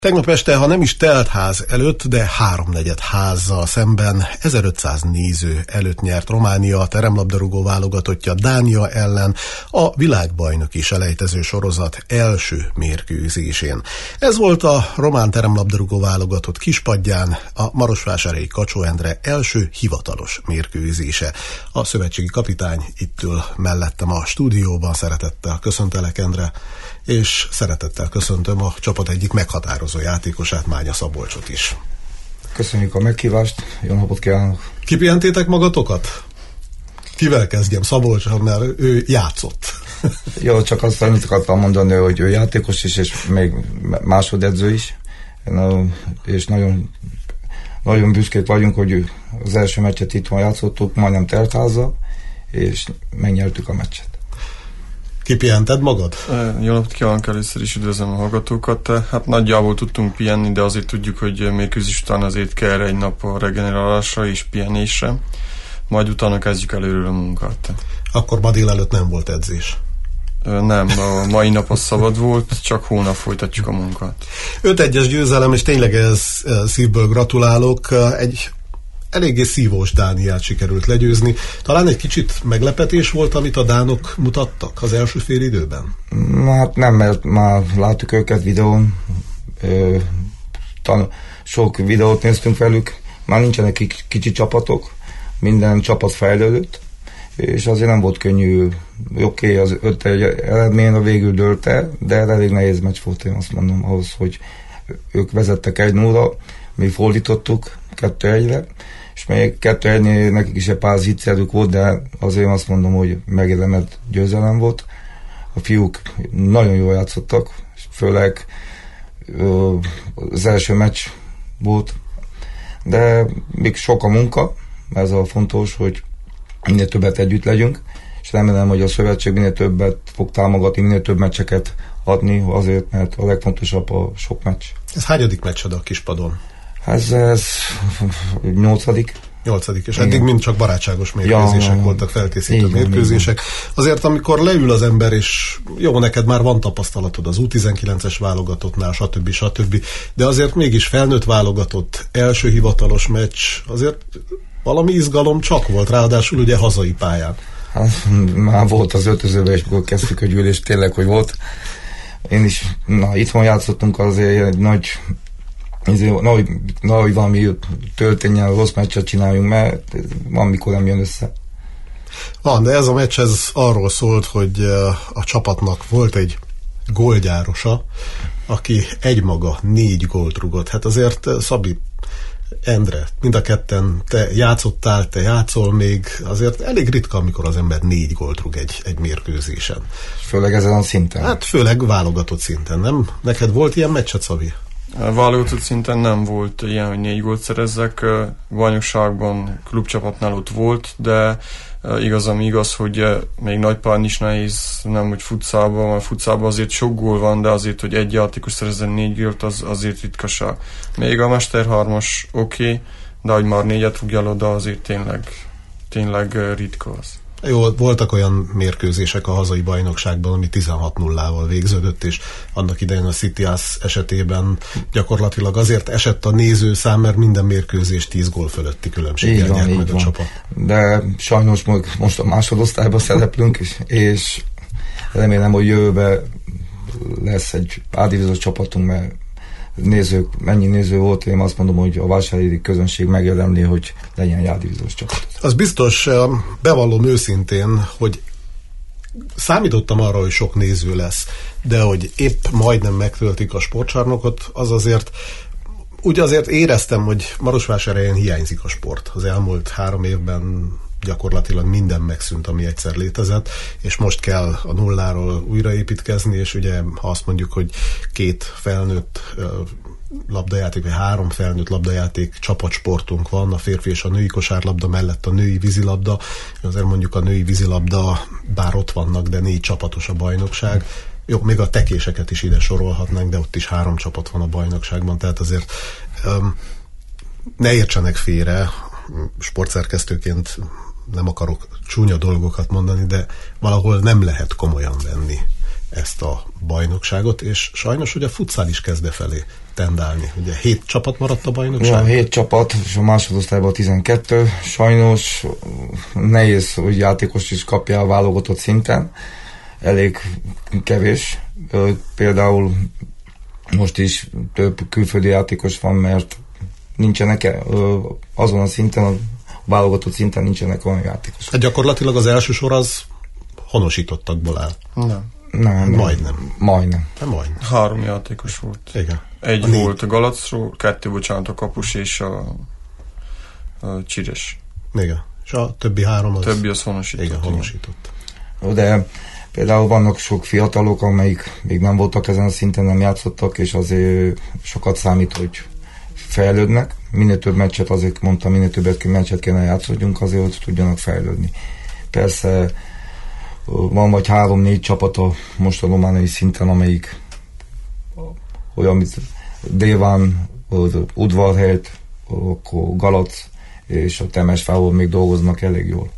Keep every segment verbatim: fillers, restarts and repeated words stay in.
Tegnap este, ha nem is telt ház előtt, de háromnegyed házzal szemben ezerötszáz néző előtt nyert Románia a teremlabdarúgó válogatottja Dánia ellen a világbajnoki selejtező sorozat első mérkőzésén. Ez volt a román teremlabdarúgó válogatott kispadján a marosvásárhelyi Kacsó Endre első hivatalos mérkőzése. A szövetségi kapitány itt ül mellettem a stúdióban, szeretettel köszöntelek, Endre, és szeretettel köszöntöm a csapat egyik meghatározó játékosát, Mánya Szabolcsot is. Köszönjük a meghívást, jó napot kívánok! Kipihentétek magatokat? Kivel kezdjem? Szabolcs, mert ő játszott. Jó, csak azt annyit akartam mondani, hogy ő játékos is, és még másodedző is, és nagyon, nagyon büszkék vagyunk, hogy az első meccset itthon játszottuk, majdnem teltházzal, és megnyertük a meccset. Kipihented magad? Jó napot kívánok, először is üdvözlöm a hallgatókat. Hát nagyjából tudtunk pihenni, de azért tudjuk, hogy mérkőzés után azért kell egy nap a regenerálásra és pihenésre. Majd utána kezdjük előről a munkát. Akkor ma délelőtt nem volt edzés? Nem, a mai nap az szabad volt, csak hónap folytatjuk a munkát. öt egyes győzelem, és tényleg ez szívből gratulálok. Egy eléggé szívós Dániát sikerült legyőzni. Talán egy kicsit meglepetés volt, amit a dánok mutattak az első fél időben? Hát nem, mert már láttuk őket videón, ö, tan- sok videót néztünk velük, már nincsenek kicsi, kicsi csapatok, minden csapat fejlődött, és azért nem volt könnyű. Oké, okay, az öt egy eredmény a végül dőlt el, de elég nehéz meccs volt, én azt mondom, ahhoz, hogy ők vezettek egy nulla, mi fordítottuk kettő egyre, és még kettő egynél nekik is egy pár zicserük volt, de azért azt mondom, hogy megérdemelt győzelem volt. A fiúk nagyon jól játszottak, főleg ö, az első meccs volt, de még sok a munka, ez a fontos, hogy minél többet együtt legyünk, és remélem, hogy a szövetség minél többet fog támogatni, minél több meccseket adni, azért, mert a legfontosabb a sok meccs. Ez hányadik meccsed a kispadon? Ez, ez nyolcadik. Nyolcadik, és eddig mind csak barátságos mérkőzések ja, voltak, felkészítő mérkőzések. Azért, amikor leül az ember, és jó, neked már van tapasztalatod az U tizenkilences válogatottnál, stb. stb. De azért mégis felnőtt válogatott, első hivatalos meccs, azért valami izgalom csak volt, ráadásul ugye hazai pályán. Hát, már volt az öltözőben, és akkor kezdtük a gyűlést, tényleg, hogy volt. Én is, na, itthon játszottunk, azért egy nagy Nehogy, nehogy valami történjen, rossz meccset csináljunk, mert van, mikor nem jön össze. Van, de ez a meccs ez arról szólt, hogy a csapatnak volt egy gólgyárosa, aki egymaga négy gólt rugott. Hát azért, Szabi, Endre, mind a ketten, te játszottál, te játszol még, azért elég ritka, amikor az ember négy gólt rug egy, egy mérkőzésen. Főleg ezen a szinten. Hát főleg válogatott szinten, nem? Neked volt ilyen meccset, Szabi? Válogatott szinten nem volt ilyen, hogy négy gólt szerezzek. Bajnokságban, klubcsapatnál ott volt, de igaz, ami igaz, hogy még nagypályan is nehéz, nem hogy futszálban, mert futszálban azért sok gól van, de azért, hogy egy játékos szerezzen négy gólt, az azért ritkaság. Még a Mester hármas oké, okay, de hogy már négyet rúgjál oda, azért tényleg, tényleg ritka az. Jó, voltak olyan mérkőzések a hazai bajnokságban, ami tizenhat nullával végződött, és annak idején a Cityász esetében gyakorlatilag azért esett a nézőszám, mert minden mérkőzés tíz gól fölötti különbséggel nyert meg a csapat. De sajnos most a másodosztályban szereplünk, és, és remélem, hogy jövőben lesz egy A-divíziós csapatunk, mert nézők, mennyi néző volt, én azt mondom, hogy a vásárhelyi közönség megérdemli, hogy legyen egy A-divíziós csapat. Az biztos, bevallom őszintén, hogy számítottam arra, hogy sok néző lesz, de hogy épp majdnem megtöltik a sportcsarnokot, az azért, úgy azért éreztem, hogy Marosvásárhelyen hiányzik a sport. Az elmúlt három évben gyakorlatilag minden megszűnt, ami egyszer létezett, és most kell a nulláról újraépítkezni, és ugye ha azt mondjuk, hogy két felnőtt labdajáték, vagy három felnőtt labdajáték csapatsportunk van, a férfi és a női kosárlabda mellett a női vízilabda, azért mondjuk a női vízilabda, bár ott vannak, de négy csapatos a bajnokság. Jó, még a tekéseket is ide sorolhatnánk, de ott is három csapat van a bajnokságban, tehát azért um, ne értsenek félre, sportszerkesztőként nem akarok csúnya dolgokat mondani, de valahol nem lehet komolyan venni ezt a bajnokságot, és sajnos ugye a futszál is kezd befelé tendálni. Ugye hét csapat maradt a bajnokság? Ja, hét csapat, és a másodosztályban tizenkettő. Sajnos nehéz, hogy játékos is kapja a válogatott szinten. Elég kevés. Például most is több külföldi játékos van, mert nincsenek azon a szinten, a válogatott szinten nincsenek olyan játékosok. Hát gyakorlatilag az első sor az honosítottakból áll. Nem. Nem, nem. Majdnem. Majdnem. Nem majdnem. Három játékos volt. Igen. Egy a volt négy. a Galacról, kettő bocsánat a kapus és a, a Csires. Igen. És a többi három az... Többi az honosított. Igen, honosított. De például vannak sok fiatalok, amelyik még nem voltak ezen a szinten, nem játszottak, és azért sokat számít, hogy fejlődnek. Minél több meccset, azért mondtam, minél többet meccset kéne játszódjunk, azért, hogy tudjanak fejlődni. Persze van vagy három-négy csapat a most a romániai szinten, amelyik olyan, mint Déván, Udvarhelyt, akkor Galac és a Temesfával még dolgoznak elég jól.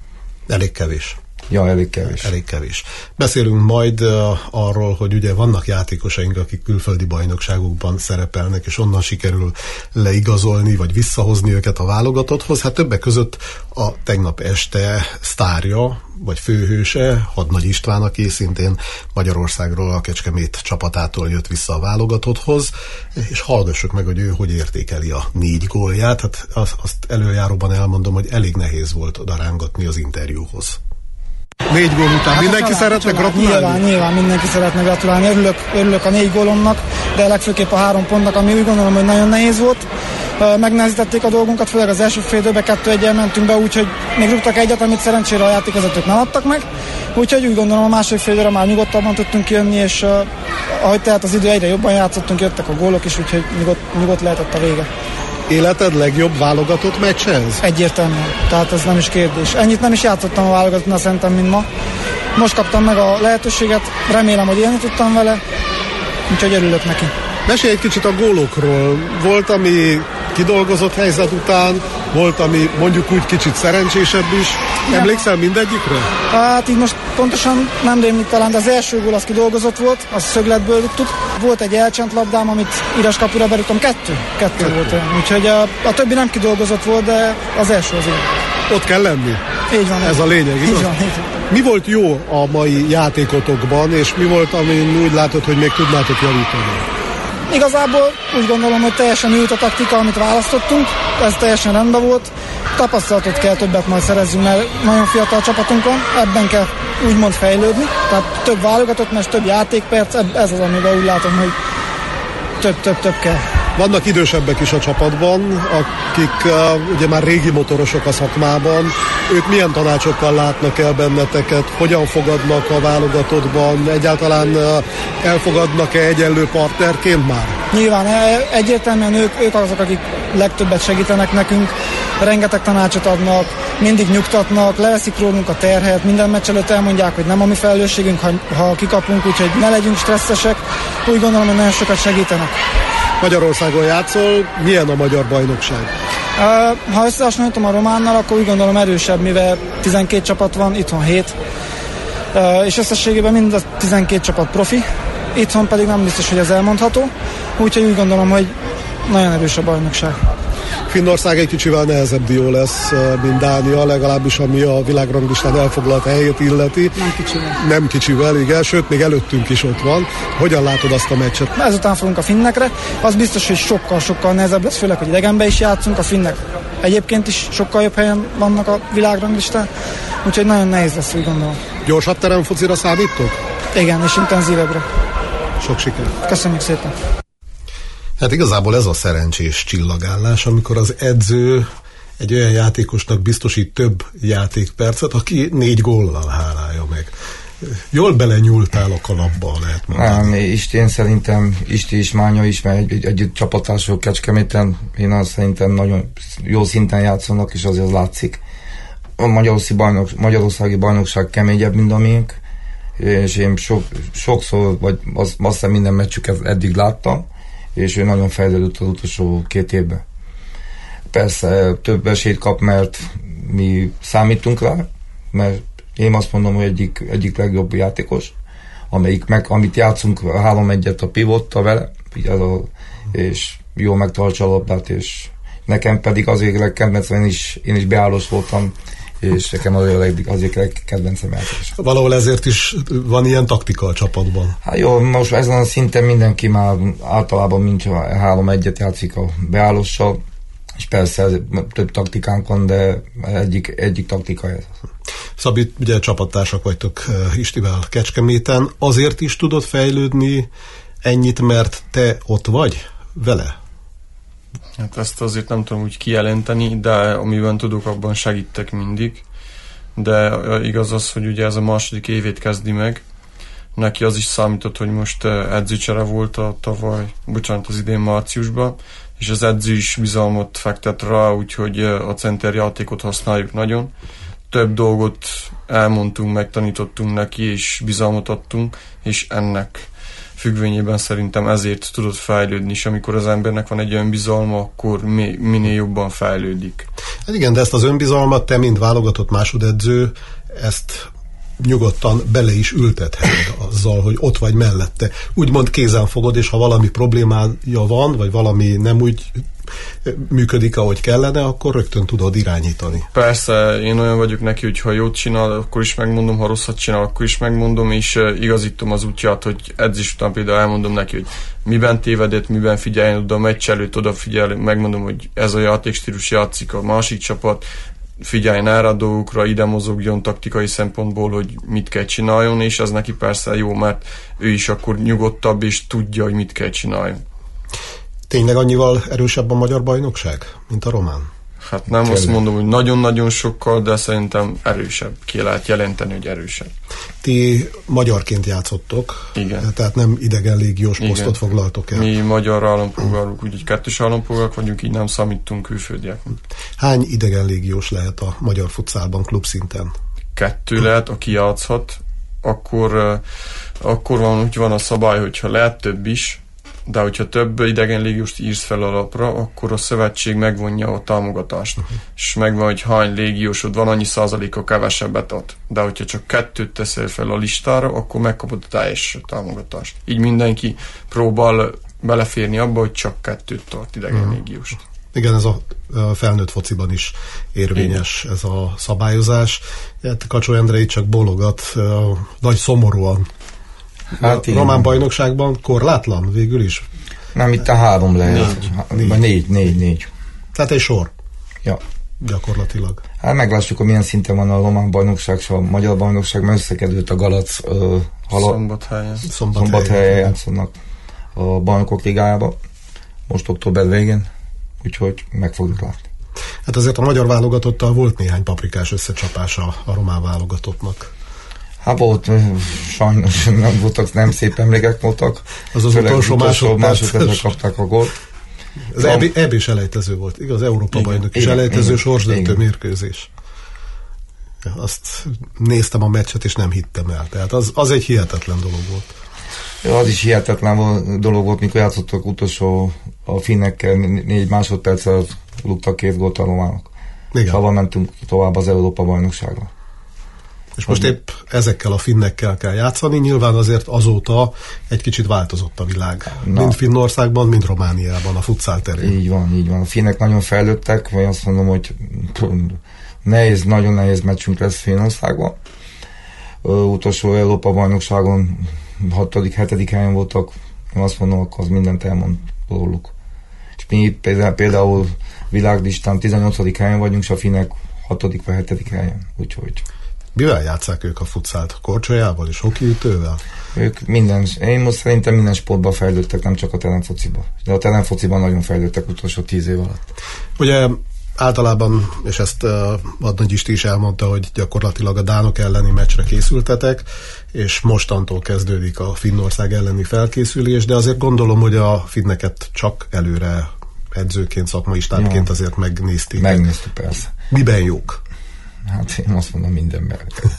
Elég kevés. Ja, elég kevés. Elég kevés. Beszélünk majd uh, arról, hogy ugye vannak játékosaink, akik külföldi bajnokságokban szerepelnek, és onnan sikerül leigazolni, vagy visszahozni őket a válogatotthoz. Hát többek között a tegnap este sztárja, vagy főhőse, Hadnagy István, aki szintén Magyarországról, a Kecskemét csapatától jött vissza a válogatotthoz, és hallgassuk meg, hogy ő hogy értékeli a négy gólját. Hát azt előjáróban elmondom, hogy elég nehéz volt oda rángatni az interjúhoz. Négy gól után. Hát mindenki szeretne gratulálni? Nyilván, nyilván mindenki szeretne gratulálni. Örülök, örülök a négy gólomnak, de legfőképp a három pontnak, ami úgy gondolom, hogy nagyon nehéz volt. Megnehezítették a dolgunkat, főleg az első fél időben kettő egyel mentünk be, úgyhogy még rúgtak egyet, amit szerencsére a játékvezetők nem adtak meg. Úgyhogy úgy gondolom, a második fél időre már nyugodtabban tudtunk jönni, és uh, ahogy tehát az idő egyre jobban játszottunk, jöttek a gólok is, úgyhogy nyugodt, nyugodt lehetett a vége. Életed legjobb válogatott meccs ez? Egyértelműen, tehát ez nem is kérdés. Ennyit nem is játszottam a válogatottnál szerintem, mint ma. Most kaptam meg a lehetőséget, remélem, hogy élni tudtam vele, úgyhogy örülök neki. Mesélj egy kicsit a gólokról. Volt, ami kidolgozott helyzet után, volt, ami mondjuk úgy kicsit szerencsésebb is. Ja. Emlékszel mindegyikre? Hát így most pontosan nem rémlik talán, de az első gól az kidolgozott volt, az szögletből rúgtuk. Volt egy elcsent labdám, amit üres kapura berúgtam, kettő. Kettő, kettő volt olyan. Úgyhogy a, a többi nem kidolgozott volt, de az első az így. Ott kell lenni. Így van. Ez a lényeg, igaz? Így van, így van. Mi volt jó a mai játékotokban, és mi volt, amin úgy látod, hogy még tudnátok javítani? Igazából úgy gondolom, hogy teljesen ült a taktika, amit választottunk, ez teljesen rendben volt. Tapasztalatot kell többet majd szerezzünk, mert nagyon fiatal csapatunk van, ebben kell úgymond fejlődni, tehát több válogatott, mert több játékperc, ez az, amiben úgy látom, hogy több-több-több kell. Vannak idősebbek is a csapatban, akik uh, ugye már régi motorosok a szakmában. Ők milyen tanácsokkal látnak el benneteket? Hogyan fogadnak a válogatottban? Egyáltalán uh, elfogadnak-e egyenlő partnerként már? Nyilván egyértelműen ők, ők azok, akik legtöbbet segítenek nekünk. Rengeteg tanácsot adnak, mindig nyugtatnak, leveszik rólunk a terhet, minden meccs előtt elmondják, hogy nem a mi felelősségünk, ha, ha kikapunk, úgyhogy ne legyünk stresszesek. Úgy gondolom, hogy nagyon sokat segítenek. Magyarországon játszol, milyen a magyar bajnokság? Ha összehasonlítom a románnal, akkor úgy gondolom erősebb, mivel tizenkét csapat van, itthon hét. És összességében mind a tizenkét csapat profi, itthon pedig nem biztos, hogy ez elmondható. Úgyhogy úgy gondolom, hogy nagyon erős a bajnokság. Finnország egy kicsivel nehezebb dió lesz, mint Dánia, legalábbis ami a világranglistán elfoglalt helyét illeti. Nem kicsivel. Nem kicsivel, igen, sőt, még előttünk is ott van. Hogyan látod azt a meccset? Ezután fogunk a finnekre. Az biztos, hogy sokkal-sokkal nehezebb lesz, főleg, hogy idegenben is játszunk. A finnek egyébként is sokkal jobb helyen vannak a világranglistán, úgyhogy nagyon nehéz lesz, úgy gondolom. Gyorsabb teremfocira számítok? Igen, és intenzívebbre. Sok sikert. Köszönjük szépen. Hát igazából ez a szerencsés csillagállás, amikor az edző egy olyan játékosnak biztosít több játékpercet, aki négy góllal hálálja meg. Jól belenyúltál a kalapba, lehet mondani. Nem, Isten szerintem, Isti is, Mánya is, mert egy, egy, egy csapatásról Kecskeméten, én azt szerintem nagyon jó szinten játszanak, és azért az látszik. A Magyarországi, bajnok, Magyarországi bajnokság keményebb, mint a miénk, és én sok, sokszor, vagy azt, azt hiszem minden meccsüket eddig láttam, és ő nagyon fejlődött az utolsó két évben. Persze több esélyt kap, mert mi számítunk rá, mert én azt mondom, hogy egyik, egyik legjobb játékos amelyik meg, amit játszunk három egyet a pivotta vele, a, és jól megtartsa a labdát, és nekem pedig azért legkedvenc, én is, én is beállós voltam, és nekem azért, azért legkedvencem játékos. Valahol ezért is van ilyen taktika a csapatban. Hát jó, most ezen a szinten mindenki már általában mincs három egyet játszik a beállóssal, és persze több taktikánk van, de egyik, egyik taktika ez. Szabi, ugye csapattársak vagytok Istivel Kecskeméten, azért is tudod fejlődni ennyit, mert te ott vagy vele? Hát ezt azért nem tudom úgy kijelenteni, de amiben tudok, abban segítek mindig. De igaz az, hogy ugye ez a második évét kezdi meg. Neki az is számított, hogy most edzőcsere volt a tavaly, bocsánat, az idén márciusban, és az edző is bizalmat fektet rá, úgyhogy a center játékot használjuk nagyon. Több dolgot elmondtunk, megtanítottunk neki, és bizalmat adtunk, és ennek függvényében szerintem ezért tudott fejlődni, és amikor az embernek van egy önbizalma, akkor mi, minél jobban fejlődik. Hát igen, de ezt az önbizalmat te, mint válogatott másodedző, ezt nyugodtan bele is ültetheted azzal, hogy ott vagy mellette. Úgymond kézen fogod, és ha valami problémája van, vagy valami nem úgy működik, ahogy kellene, akkor rögtön tudod irányítani. Persze, én olyan vagyok neki, hogy ha jót csinál, akkor is megmondom, ha rosszat csinál, akkor is megmondom, és igazítom az útját, hogy edzés után például elmondom neki, hogy miben tévedett, miben figyeljen oda, a meccs előtt odafigyel, megmondom, hogy ez a játékstílus játszik a másik csapat, figyeljen erre a dolgokra, ide mozogjon taktikai szempontból, hogy mit kell csináljon, és ez neki persze jó, mert ő is akkor nyugodtabb, és tudja, hogy mit kell csináljon. Tényleg annyival erősebb a magyar bajnokság, mint a román? Hát nem Kérlek. Azt mondom, hogy nagyon-nagyon sokkal, de szerintem erősebb. Ki lehet jelenteni, hogy erősebb. Ti magyarként játszottok, igen. Tehát nem idegen légiós posztot igen. foglaltok el. Mi magyar állampolgárok, úgyhogy kettős állampolgárok vagyunk, így nem számítunk külföldiek. Hány idegen légiós lehet a magyar futszálban klubszinten? Kettő lehet, aki játszhat. Akkor, akkor van, úgy van a szabály, hogyha lehet több is, de hogyha több idegen légióst írsz fel alapra, akkor a szövetség megvonja a támogatást. Uh-huh. És megvan, hogy hány légiósod van, annyi százaléka kevesebbet ad. De hogyha csak kettőt teszel fel a listára, akkor megkapod a teljes támogatást. Így mindenki próbál beleférni abba, hogy csak kettőt tart idegen uh-huh. légióst. Igen, ez a felnőtt fociban is érvényes igen. ez a szabályozás. Kacsó Endre csak bólogat, nagy szomorúan. Hát a román bajnokságban korlátlan végül is? Nem, itt a három lehet. Négy. Négy. négy, négy, négy. Tehát egy sor? Ja. Gyakorlatilag. Hát meglássuk, hogy milyen szinten van a román bajnokság és a magyar bajnokság, mert összekerült a Galac uh, Szombathelyen. Szombathelyen játszanak a bajnokok ligájába. Most október végén, úgyhogy meg fogjuk látni. Hát azért a magyar válogatottal volt néhány paprikás összecsapása a román válogatottnak. Hát volt, sajnos nem voltak, nem szép emlékek voltak. Az az utolsó másodpercre kapták a gólt. Az é bés elejtező volt, igaz? Európa-bajnoki is elejtező sorsdöntő mérkőzés. Azt néztem a meccset, és nem hittem el. Tehát az, az egy hihetetlen dolog volt. Ja, az is hihetetlen dolog volt, mikor játszottak utolsó a finnekkel, négy másodperccel luktak két gólt a románok. Szóval mentünk tovább az Európa-bajnokságra. És most épp ezekkel a finnekkel kell játszani, nyilván azért azóta egy kicsit változott a világ. Na. Mind Finnországban, mind Romániában, a futszál terén. Így van, így van. A finnek nagyon fejlődtek, vagy azt mondom, hogy nehéz, nagyon nehéz meccsünk lesz Finnországban. Utolsó Európa-bajnokságon hatodik, hetedik helyen voltak, én azt mondom, akkor az mindent elmond róluk. És mi például, például világlistán tizennyolcadik helyen vagyunk, és a finnek hatodik vagy hetedik helyen, úgyhogy mivel játsszák ők a futszált? Korcsolyával és hokiütővel? Ők minden, én most szerintem minden sportban fejlődtek, nem csak a terenfociban. De a terenfociban nagyon fejlődtek utolsó tíz év alatt. Ugye általában, és ezt uh, Adnagy Isti is elmondta, hogy gyakorlatilag a dánok elleni meccsre készültetek, és mostantól kezdődik a Finnország elleni felkészülés, de azért gondolom, hogy a finneket csak előre edzőként, szakmai stábként ja. azért megnézték. Megnéztük, persze. Miben jók? Hát én azt mondom, mindenben.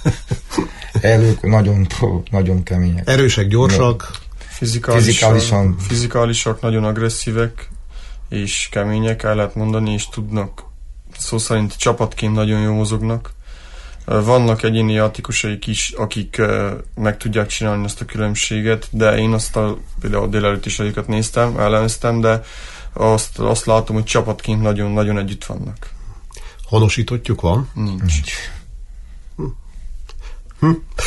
Elők nagyon, nagyon kemények. Erősek, gyorsak. Fizikálisan, fizikálisan. Fizikálisak, nagyon agresszívek, és kemények, el lehet mondani, és tudnak, szó szerint csapatként nagyon jól mozognak. Vannak egyéni játékosaik is, akik meg tudják csinálni ezt a különbséget, de én azt a, például délelőtt is egyiket néztem, elleneztem, de azt, azt látom, hogy csapatként nagyon-nagyon együtt vannak. Honosítottjuk van? Nincs. Nincs. Hm.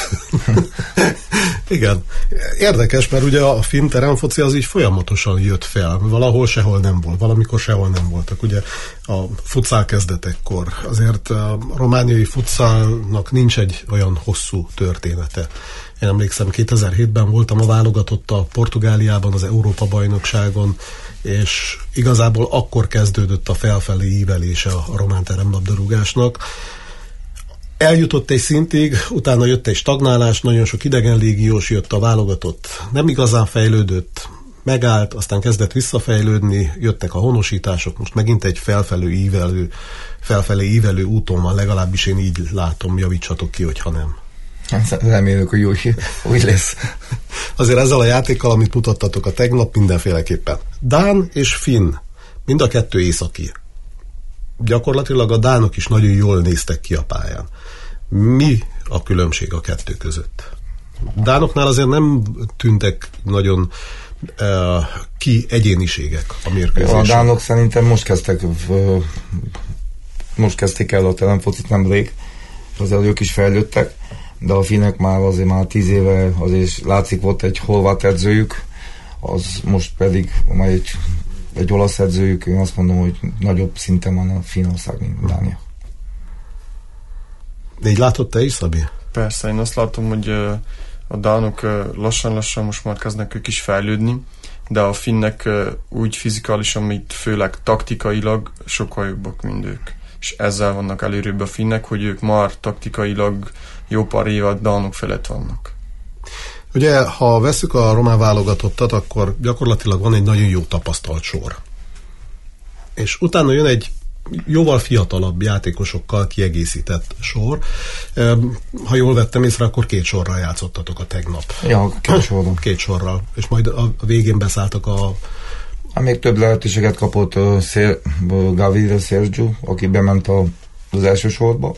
Igen. Érdekes, mert ugye a finn teremfoci az így folyamatosan jött fel. Valahol sehol nem volt, valamikor sehol nem voltak. Ugye a futszál kezdetekkor. Azért a romániai futszálnak nincs egy olyan hosszú története. Én emlékszem, kétezer-hétben voltam a válogatott a Portugáliában, az Európa-bajnokságon, és igazából akkor kezdődött a felfelé ívelése a román teremlabdarúgásnak. Eljutott egy szintig, utána jött egy stagnálás, nagyon sok idegen légiós jött, a válogatott nem igazán fejlődött, megállt, aztán kezdett visszafejlődni, jöttek a honosítások, most megint egy felfelé ívelő, felfelé ívelő úton van, legalábbis én így látom, javítsatok ki, hogyha nem. Remélem, hogy úgy, úgy lesz. Azért ezzel a játékkal, amit mutattatok a tegnap, mindenféleképpen. Dán és finn, mind a kettő északi. Gyakorlatilag a dánok is nagyon jól néztek ki a pályán. Mi a különbség a kettő között? Dánoknál azért nem tűntek nagyon uh, ki egyéniségek a mérkőzésen. A dánok szerintem most kezdtek uh, most kezdték el a teremfocit nemrég, azért ők is fejlődtek, de a finnek már azért már tíz éve azért látszik, volt egy horvát edzőjük, az most pedig már egy egy olasz edzőjük, én azt mondom, hogy nagyobb szinten van a Finnország, mint Dánia. De így látod te is, Szabi? Persze, én azt látom, hogy a dánok lassan-lassan most már kezdnek ők is fejlődni, de a finnek úgy fizikálisan, mint főleg taktikailag sokkal jobbak, mint ők. És ezzel vannak előrébb a finnek, hogy ők már taktikailag jó pár évad dánok felett vannak. Ugye, ha veszük a román válogatottat, akkor gyakorlatilag van egy nagyon jó tapasztalt sor. És utána jön egy jóval fiatalabb játékosokkal kiegészített sor. Ha jól vettem észre, akkor két sorral játszottatok a tegnap. Ja, két sorral. Két sorral. És majd a végén beszálltak a... Hát még több lehetőséget kapott uh, Szér, uh, Gavidre Sergio, aki bement a, az első sorba,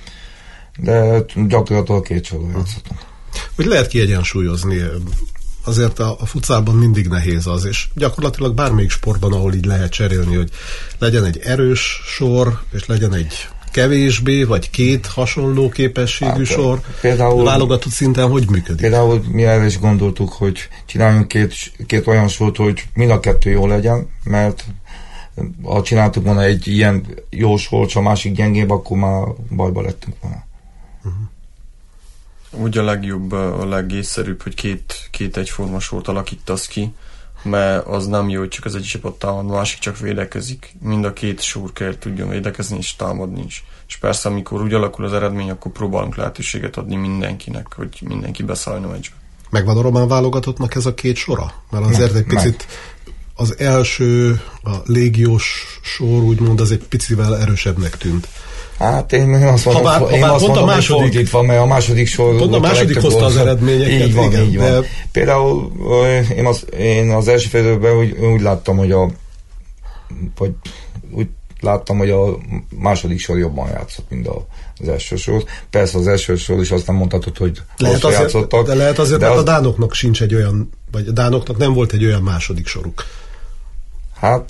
de gyakorlatilag két sorral játszottunk. Hogy lehet kiegyensúlyozni, azért a, a futszálban mindig nehéz az, és gyakorlatilag bármelyik sportban, ahol így lehet cserélni, hogy legyen egy erős sor, és legyen egy kevésbé, vagy két hasonló képességű hát, sor, például, válogatott szinten hogy működik? Például mi erre is gondoltuk, hogy csináljunk két, két olyan sort, hogy mind a kettő jó legyen, mert ha csináltuk volna egy ilyen jó sort, ha a másik gyengébb, akkor már bajba lettünk volna. Uh-huh. Úgy a legjobb, a legészszerűbb, hogy két, két egyforma sort alakítasz ki, mert az nem jó, hogy csak az egyik csapat támad, másik csak védekezik. Mind a két sor kell tudjon védekezni, és támadni is. És persze, amikor úgy alakul az eredmény, akkor próbálunk lehetőséget adni mindenkinek, hogy mindenki beszálljon a meccsbe. Megvan a román válogatottnak ez a két sora? Mert azért egy picit az első, a légiós sor, úgymond, az egy picivel erősebbnek tűnt. Hát én azt mondom, ha bár, én ha bár azt mondom, a második, hogy fordítva, mert a második sor... Pont a második hozta az eredményeket. Így van, igen, így van. De... Például én az, én az első félidőben úgy, úgy láttam, hogy a vagy úgy láttam, hogy a második sor jobban játszott, mint a, az első sor. Persze az első sor is azt nem mondhatod, hogy lehet azért, játszottak. De lehet azért, de mert az... a dánoknak sincs egy olyan, vagy a dánoknak nem volt egy olyan második soruk. Hát...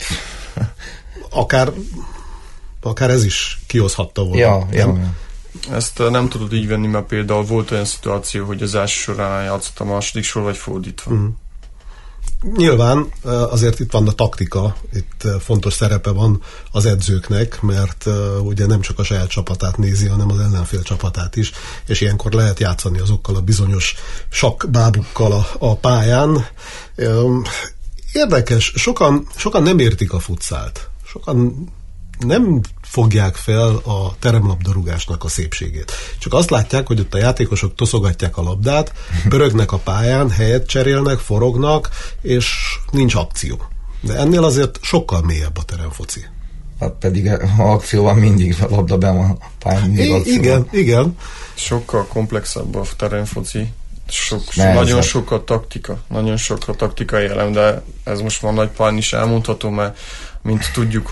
Akár akár ez is kihozhatta volna. Ja, ja, ja. Ezt nem tudod így venni, mert például volt olyan szituáció, hogy az első során játszott a második sor, vagy fordítva. Uh-huh. Nyilván azért itt van a taktika, itt fontos szerepe van az edzőknek, mert ugye nem csak a saját csapatát nézi, hanem az ellenfél csapatát is, és ilyenkor lehet játszani azokkal a bizonyos sakkbábukkal a, a pályán. Érdekes, sokan, sokan nem értik a futszált. Sokan nem fogják fel a teremlabdarúgásnak a szépségét. Csak azt látják, hogy ott a játékosok toszogatják a labdát, pörögnek a pályán, helyet cserélnek, forognak, és nincs akció. De ennél azért sokkal mélyebb a teremfoci. Hát pedig a akció van mindig, a labda be van a pályán. I- igen, igen. Sokkal komplexebb a teremfoci. Sok, nagyon sok a taktika, nagyon sok a taktikai elem, de ez most már nagy pályán is elmondható, mert mint tudjuk, hogy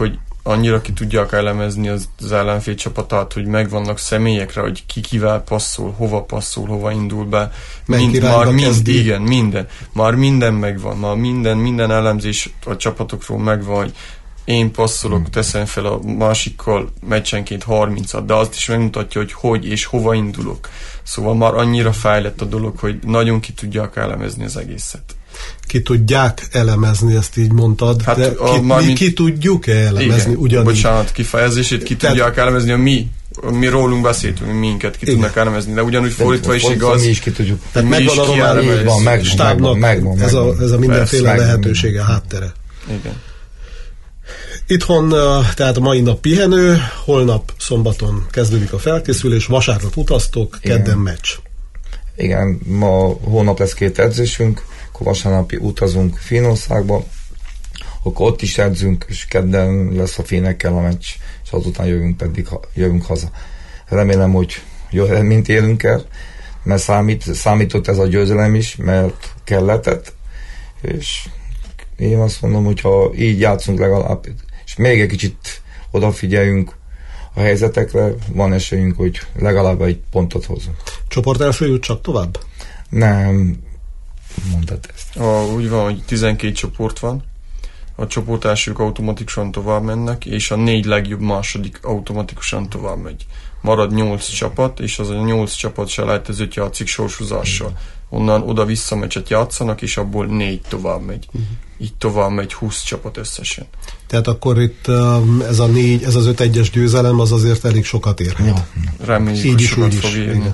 annyira ki tudják elemezni az, az ellenfél csapatát, hogy megvannak személyekre, hogy ki kivel passzol, hova passzol, hova indul be. Mind, már mind, igen, minden. Már minden megvan. Már minden, minden elemzés a csapatokról megvan, hogy én passzolok, hmm. teszem fel a másikkal meccsenként harmincat, de azt is megmutatja, hogy hogy és hova indulok. Szóval már annyira fejlett a dolog, hogy nagyon ki tudják elemezni az egészet. Ki tudják elemezni, ezt így mondtad, hát de a, ki, mi mint... ki tudjuk elemezni igen, ugyanígy? Bocsánat, kifejezését ki Te... tudják elemezni, a mi, mi rólunk beszéltünk, minket ki igen. tudnak elemezni, de ugyanúgy fordítva is igaz. Mi is ki tudjuk. Tehát megvan a román stábnak, megvan, ez a, ez a mindenféle Persze, lehetősége, megvan. háttere. Igen. Itthon, tehát a mai nap pihenő, holnap szombaton kezdődik a felkészülés, vasárnap utaztok, kedden meccs. Igen, ma holnap lesz két edzésünk, akkor vasárnapi utazunk Finnországba, akkor ott is edzünk, és kedden lesz a finnekkel a meccs, és azután jövünk pedig jövünk haza. Remélem, hogy jó eredményt élünk el, mert számít, számított ez a győzelem is, mert kelletett, és én azt mondom, hogy ha így játszunk legalább, és még egy kicsit odafigyeljünk a helyzetekre, van esélyünk, hogy legalább egy pontot hozunk. Csoport első jut csak tovább? Nem, mondtad ezt. A, úgy van, hogy tizenkét csoport van, a csoport elsők automatikusan tovább mennek, és a négy legjobb második automatikusan tovább megy. Marad nyolc csapat, és az a nyolc csapat selejtezőt játszik sorsozással. Onnan oda-vissza meccset játszanak, és abból négy tovább megy. Uh-huh. Így tovább megy húsz csapat összesen. Tehát akkor itt ez a négy, ez az öt egyes győzelem, az azért elég sokat érhet. Ja. Reméljük, hogy sokat fog érni.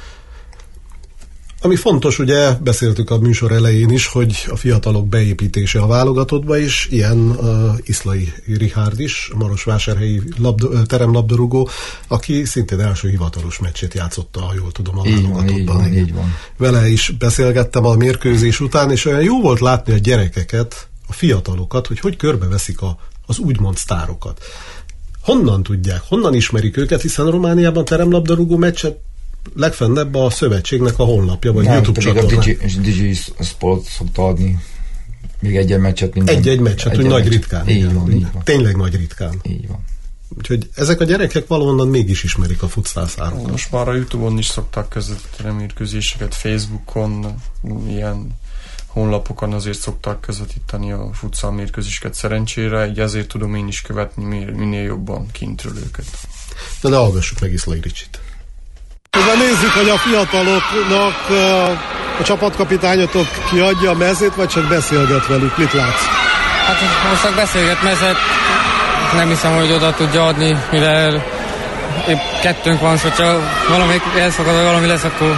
Ami fontos, ugye, beszéltük a műsor elején is, hogy a fiatalok beépítése a válogatottba is, ilyen uh, Iszlai Richárd is, a marosvásárhelyi labda, teremlabdarúgó, aki szintén első hivatalos meccsét játszotta, ha jól tudom, a így válogatottban. Van, így van, így van. Vele is beszélgettem a mérkőzés után, és olyan jó volt látni a gyerekeket, a fiatalokat, hogy hogy körbeveszik a, az úgymond sztárokat. Honnan tudják, honnan ismerik őket, hiszen Romániában teremlabdarúgó meccset legfennebb a szövetségnek a honlapja, vagy nem, YouTube csatorna. A Digi Sport szokta adni még egy-egy meccset minden. Egy-egy meccset, hogy nagy ritkán. Így igen, van, így van. Tényleg nagy ritkán. Így van. Úgyhogy ezek a gyerekek valahonnan mégis ismerik a futszálszárokat. Most már a YouTube-on is szokták közvetíteni a mérkőzéseket, Facebookon, ilyen honlapokon azért szokták közvetíteni a futszál mérkőzéseket szerencsére, így ezért tudom én is követni minél jobban kintről őket. Na de hallgassuk meg Iszlai Ricsit. Közben nézzük, hogy a fiataloknak a csapatkapitányotok kiadja a mezét, vagy csak beszélget velük. Mit látsz? Hát most csak beszélget mezet. Nem hiszem, hogy oda tudja adni, mivel épp kettőnk van, és hogyha valamelyik elszakad, vagy valami lesz, akkor...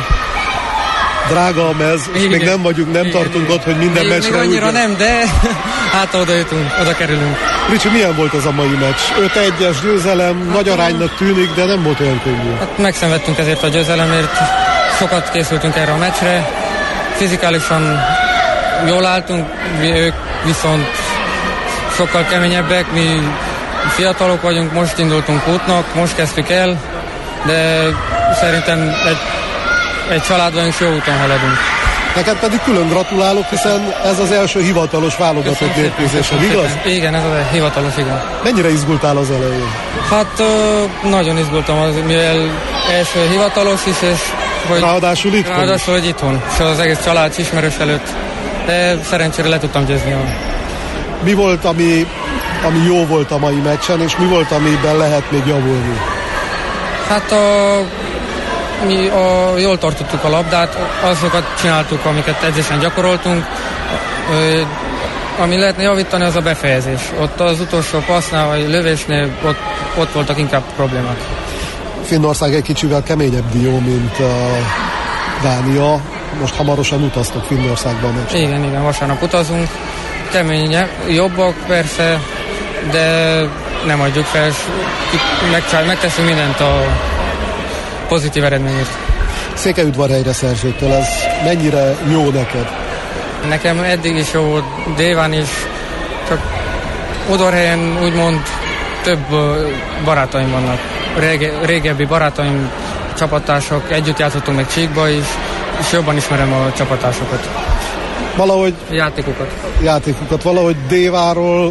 Drága a mez, és még nem vagyunk, nem igen, tartunk igen. ott, hogy minden meccsre... Még annyira úgy... nem, de hát oda jutunk, oda kerülünk. Ricsi, milyen volt ez a mai meccs? öt egyes győzelem, hát, nagy aránynak tűnik, de nem volt olyan könnyű. Hát megszenvedtünk ezért a győzelemért, sokat készültünk erre a meccsre, fizikálisan jól álltunk, ők viszont sokkal keményebbek, mi fiatalok vagyunk, most indultunk útnak, most kezdtük el, de szerintem egy Egy családban is jó úton haladunk. Neked pedig külön gratulálok, hiszen ez az első hivatalos válogatott mérkőzésed, igaz? Igen, ez a hivatalos, igen. Mennyire izgultál az elején? Hát uh, nagyon izgultam, az, mivel első hivatalos is, és hogy... Ráadásul itthon Ráadásul, hogy itthon, és az egész család ismerős előtt. De szerencsére le tudtam győzni. Mi volt, ami, ami jó volt a mai meccsen, és mi volt, amiben lehet még javulni? Hát a... Mi a, jól tartottuk a labdát, azokat csináltuk, amiket edzésen gyakoroltunk. Ö, ami lehetne javítani, az a befejezés. Ott az utolsó passznál, vagy lövésnél ott, ott voltak inkább problémák. Finnország egy kicsivel keményebb dió, mint a Dánia. Most hamarosan utaztok Finnországban a meccsre. Igen, igen, vasárnap utazunk. Kemények, jobbak persze, de nem adjuk fel, és megteszünk mindent a pozitív eredményért. Székelyudvarhelyre szerződtél, ez mennyire jó neked? Nekem eddig is jó volt, Déván is, csak Udvarhelyen úgymond több barátaim vannak. Rége, régebbi barátaim, csapattársak, együtt játszottunk meg Csíkba is, és jobban ismerem a csapattársakat. Valahogy... Játékokat. Játékokat. Valahogy Déváról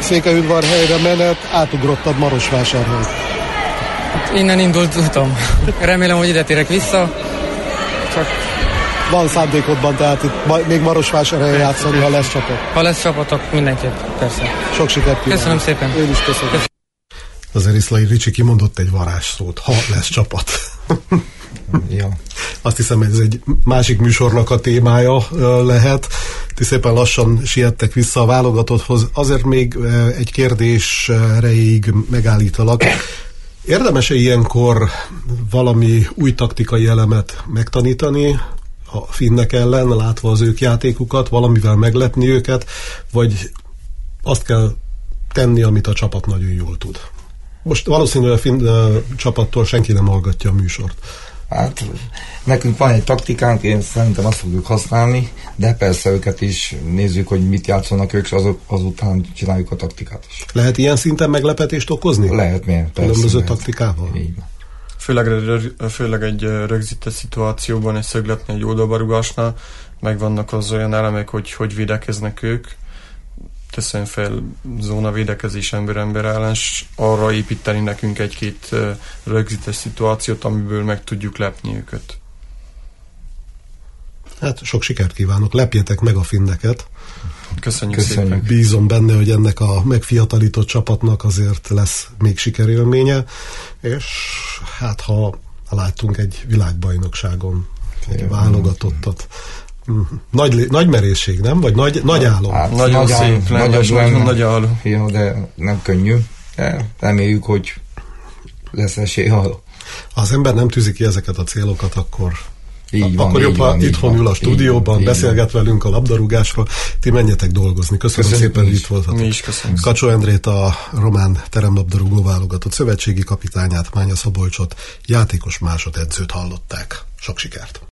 Székelyudvarhelyre menet, átugrottad Marosvásárhelyt. Innen indult utam. Remélem, hogy ide térek vissza. Csak... Van szándékodban, tehát itt még Marosvásárhelyen játszani, ha lesz csapat. Ha lesz csapatok, mindenképp, persze. Sok sikert kívánok. Köszönöm szépen. Én is köszönöm. Az Eriszlai Ricsi kimondott egy varázsszót, ha lesz csapat. Ja. Azt hiszem, ez egy másik műsornak a témája lehet. Ti szépen lassan siettek vissza a válogatotthoz. Azért még egy kérdés erejéig megállítalak. Érdemes-e ilyenkor valami új taktikai elemet megtanítani a finnek ellen, látva az ők játékukat, valamivel meglepni őket, vagy azt kell tenni, amit a csapat nagyon jól tud? Most valószínűleg a finn csapattól senki nem hallgatja a műsort. Hát nekünk van egy taktikánk, én szerintem azt fogjuk használni, de persze őket is nézzük, hogy mit játszanak ők, és azok, azután csináljuk a taktikát is. Lehet ilyen szinten meglepetést okozni? Lehet, miért? Különböző taktikával? Így. Főleg, főleg egy rögzített szituációban, egy szögletnél, egy oldalbarugásnál megvannak az olyan elemek, hogy hogy védekeznek ők. Teszem fel zóna védekezés ember-ember ellen, és arra építeni nekünk egy-két rögzített szituációt, amiből meg tudjuk lepni őket. Hát sok sikert kívánok, lepjetek meg a finneket. Köszönjük, Köszönjük. szépen. Bízom benne, hogy ennek a megfiatalított csapatnak azért lesz még sikerélménye, és hát ha láttunk egy világbajnokságon egy válogatottat. Nagy, nagy merészség, nem? Vagy nagy, nagy álom? Hát, nagyon nagy szép, álom, nagy, lenne, nagy álom. Ja, de nem könnyű. De reméljük, hogy lesz esély. Ha az ember nem tűzi ki ezeket a célokat, akkor így van, akkor így jobb, ha van, itthon így ül a van, stúdióban, így beszélget van. velünk a labdarúgásról, ti menjetek dolgozni. Köszönöm Köszönjük szépen, hogy is. itt voltatok. Mi is köszönjük. Kacsó Endrét, a román teremlabdarúgó válogatott szövetségi kapitányát, Mánya Szabolcsot, játékos másodedzőt hallották. Sok sikert!